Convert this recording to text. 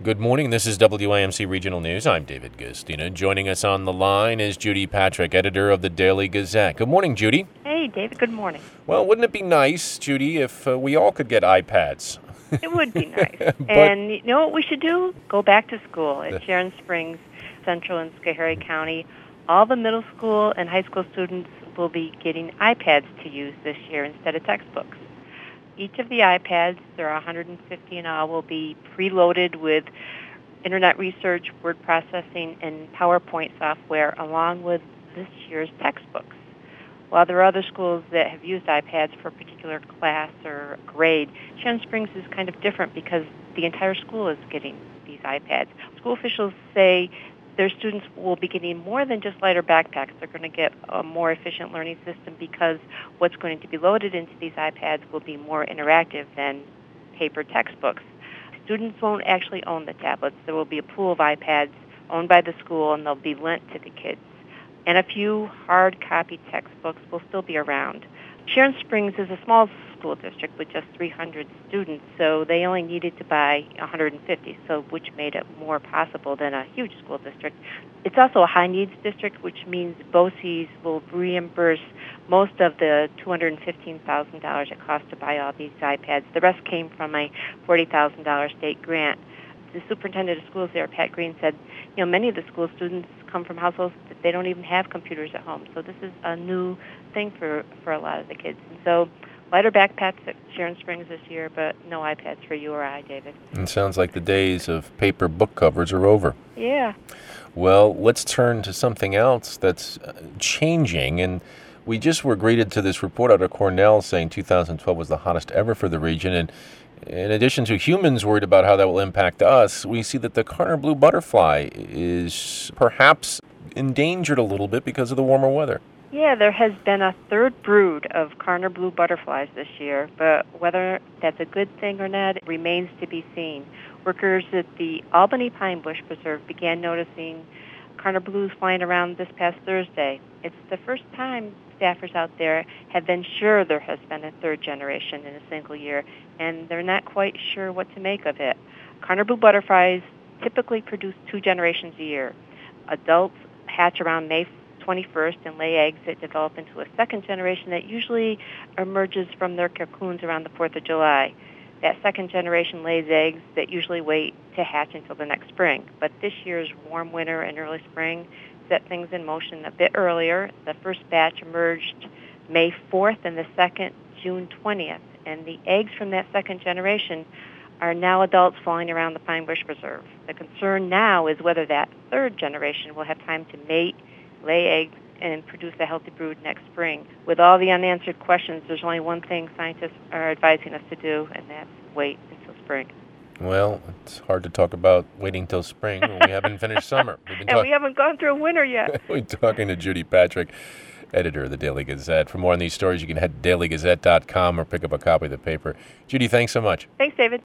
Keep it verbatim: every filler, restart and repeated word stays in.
Good morning. This is W I M C Regional News. I'm David Gustina. Joining us on the line is Judy Patrick, editor of the Daily Gazette. Good morning, Judy. Hey, David. Good morning. Well, wouldn't it be nice, Judy, if uh, we all could get iPads? It would be nice. But- and you know what we should do? Go back to school at Sharon Springs Central in Schoharie County. All the middle school and high school students will be getting iPads to use this year instead of textbooks. Each of the iPads, there are one hundred fifty in all, will be preloaded with internet research, word processing, and PowerPoint software, along with this year's textbooks. While there are other schools that have used iPads for a particular class or grade, Sharon Springs is kind of different because the entire school is getting these iPads. School officials say their students will be getting more than just lighter backpacks. They're going to get a more efficient learning system because what's going to be loaded into these iPads will be more interactive than paper textbooks. Students won't actually own the tablets. There will be a pool of iPads owned by the school, and they'll be lent to the kids. And a few hard copy textbooks will still be around. Sharon Springs is a small school district with just three hundred students, so they only needed to buy one hundred fifty, so which made it more possible than a huge school district. It's also a high-needs district, which means BOCES will reimburse most of the two hundred fifteen thousand dollars it cost to buy all these iPads. The rest came from a forty thousand dollars state grant. The superintendent of schools there, Pat Green, said, you know, many of the school students come from households that they don't even have computers at home. So this is a new thing for, for a lot of the kids. And so lighter backpacks at Sharon Springs this year, but no iPads for you or I, David. It sounds like the days of paper book covers are over. Yeah. Well, let's turn to something else that's changing. And we just were greeted to this report out of Cornell saying two thousand twelve was the hottest ever for the region. And in addition to humans worried about how that will impact us, we see that the Karner blue butterfly is perhaps endangered a little bit because of the warmer weather. Yeah, there has been a third brood of Karner blue butterflies this year, but whether that's a good thing or not remains to be seen. Workers at the Albany Pine Bush Preserve began noticing Karner blues flying around this past Thursday. It's the first time staffers out there have been sure there has been a third generation in a single year, and they're not quite sure what to make of it. Karner blue butterflies typically produce two generations a year. Adults hatch around May twenty-first and lay eggs that develop into a second generation that usually emerges from their cocoons around the fourth of July. That second generation lays eggs that usually wait to hatch until the next spring. But this year's warm winter and early spring set things in motion a bit earlier. The first batch emerged May fourth and the second June twentieth. And the eggs from that second generation are now adults flying around the Pine Bush Preserve. The concern now is whether that third generation will have time to mate, lay eggs, and produce a healthy brood next spring. With all the unanswered questions, there's only one thing scientists are advising us to do, and that's wait until spring. Well, it's hard to talk about waiting till spring when we haven't finished summer. We've been and talk- we haven't gone through winter yet. We're talking to Judy Patrick, editor of the Daily Gazette. For more on these stories, you can head to daily gazette dot com or pick up a copy of the paper. Judy, thanks so much. Thanks, David.